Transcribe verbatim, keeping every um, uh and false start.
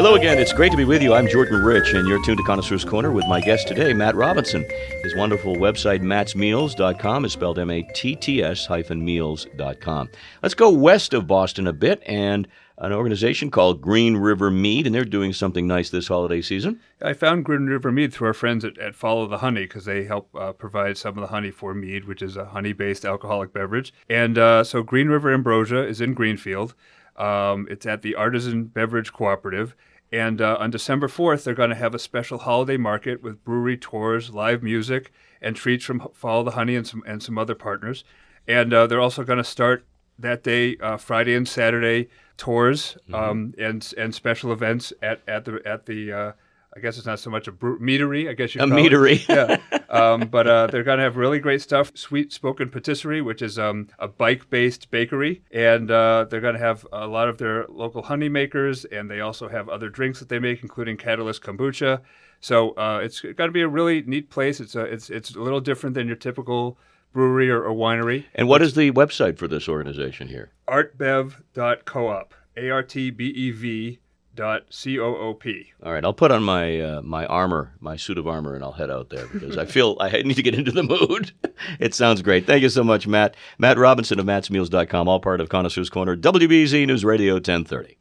Hello again. It's great to be with you. I'm Jordan Rich, and you're tuned to Connoisseur's Corner with my guest today, Matt Robinson. His wonderful website, matts meals dot com, is spelled M A T T S hyphen meals dot com. Let's go west of Boston a bit, and an organization called Green River Mead, and they're doing something nice this holiday season. I found Green River Mead through our friends at, at Follow the Honey, because they help uh, provide some of the honey for mead, which is a honey-based alcoholic beverage. And uh, so Green River Ambrosia is in Greenfield. Um, it's at the Artisan Beverage Cooperative. And uh, on December fourth, they're going to have a special holiday market with brewery tours, live music, and treats from Follow the Honey and some and some other partners. And uh, they're also going to start that day, uh, Friday and Saturday, tours um, mm-hmm. and and special events at at the at the. Uh, I guess it's not so much a bre- meadery, I guess you a call meadery. it. Yeah. Um, but uh, they're going to have really great stuff. Sweet Spoken Patisserie, which is um, a bike-based bakery. And uh, they're going to have a lot of their local honey makers, and they also have other drinks that they make, including Catalyst Kombucha. So uh, it's going to be a really neat place. It's a, it's it's a little different than your typical brewery or, or winery. And what is the website for this organization here? artbev dot coop, A R T B E V dot C O O P. All right, I'll put on my uh, my armor, my suit of armor, and I'll head out there because I feel I need to get into the mood. It sounds great. Thank you so much, Matt. Matt Robinson of matts meals dot com, all part of Connoisseur's Corner, W B Z News Radio ten thirty.